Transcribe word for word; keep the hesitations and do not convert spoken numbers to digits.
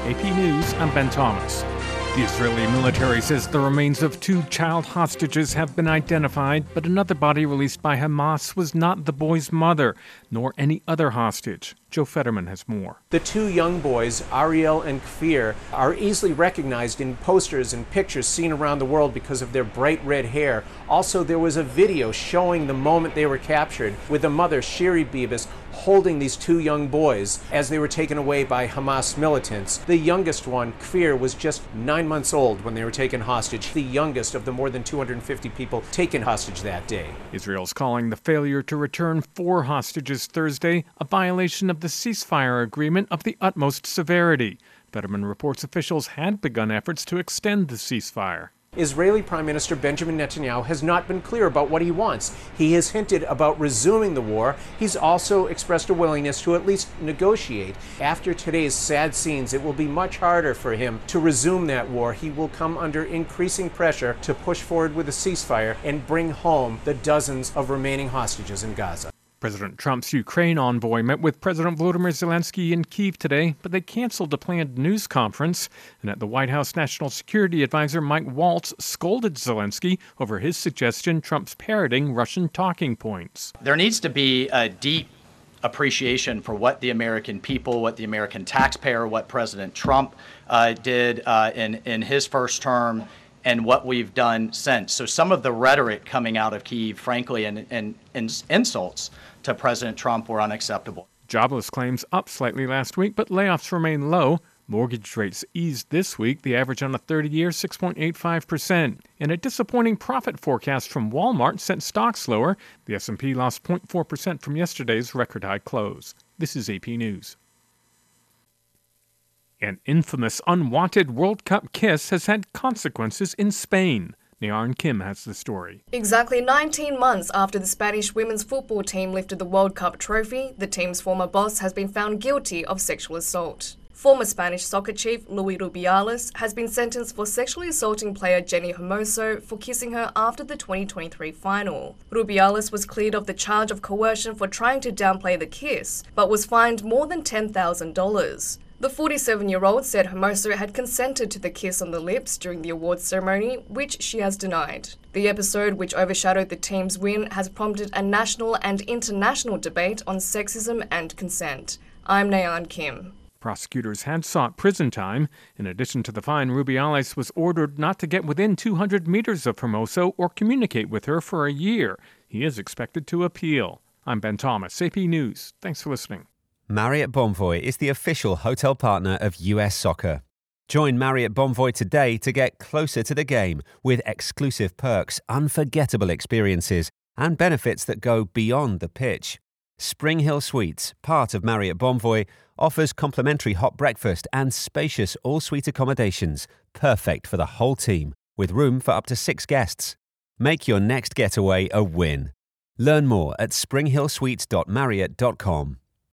A P News, I'm Ben Thomas. The Israeli military says the remains of two child hostages have been identified, but another body released by Hamas was not the boy's mother, nor any other hostage. Joe Fetterman has more. The two young boys, Ariel and Kfir, are easily recognized in posters and pictures seen around the world because of their bright red hair. Also, there was a video showing the moment they were captured with the mother, Shiri Bibas, holding these two young boys as they were taken away by Hamas militants. The youngest one, Kfir, was just nine months old when they were taken hostage, the youngest of the more than two hundred fifty people taken hostage that day. Israel's calling the failure to return four hostages Thursday a violation of the ceasefire agreement of the utmost severity. Fetterman reports officials had begun efforts to extend the ceasefire. Israeli Prime Minister Benjamin Netanyahu has not been clear about what he wants. He has hinted about resuming the war. He's also expressed a willingness to at least negotiate. After today's sad scenes, it will be much harder for him to resume that war. He will come under increasing pressure to push forward with a ceasefire and bring home the dozens of remaining hostages in Gaza. President Trump's Ukraine envoy met with President Volodymyr Zelensky in Kyiv today, but they canceled a planned news conference. And at the White House, National Security Advisor Mike Waltz scolded Zelensky over his suggestion Trump's parroting Russian talking points. There needs to be a deep appreciation for what the American people, what the American taxpayer, what President Trump uh, did uh, in, in his first term, and what we've done since. So some of the rhetoric coming out of Kyiv, frankly, and, and, and insults to President Trump were unacceptable. Jobless claims up slightly last week, but layoffs remain low. Mortgage rates eased this week, the average on a thirty-year, six point eight five percent. And a disappointing profit forecast from Walmart sent stocks lower. The S and P lost zero point four percent from yesterday's record-high close. This is A P News. An infamous unwanted World Cup kiss has had consequences in Spain. Nayan Kim has the story. Exactly nineteen months after the Spanish women's football team lifted the World Cup trophy, the team's former boss has been found guilty of sexual assault. Former Spanish soccer chief Luis Rubiales has been sentenced for sexually assaulting player Jenni Hermoso for kissing her after the twenty twenty-three final. Rubiales was cleared of the charge of coercion for trying to downplay the kiss, but was fined more than ten thousand dollars. The forty-seven-year-old said Hermoso had consented to the kiss on the lips during the awards ceremony, which she has denied. The episode, which overshadowed the team's win, has prompted a national and international debate on sexism and consent. I'm Nayan Kim. Prosecutors had sought prison time. In addition to the fine, Rubiales was ordered not to get within two hundred meters of Hermoso or communicate with her for a year. He is expected to appeal. I'm Ben Thomas, A P News. Thanks for listening. Marriott Bonvoy is the official hotel partner of U S Soccer. Join Marriott Bonvoy today to get closer to the game with exclusive perks, unforgettable experiences, and benefits that go beyond the pitch. Spring Hill Suites, part of Marriott Bonvoy, offers complimentary hot breakfast and spacious all-suite accommodations, perfect for the whole team, with room for up to six guests. Make your next getaway a win. Learn more at spring hill suites dot marriott dot com.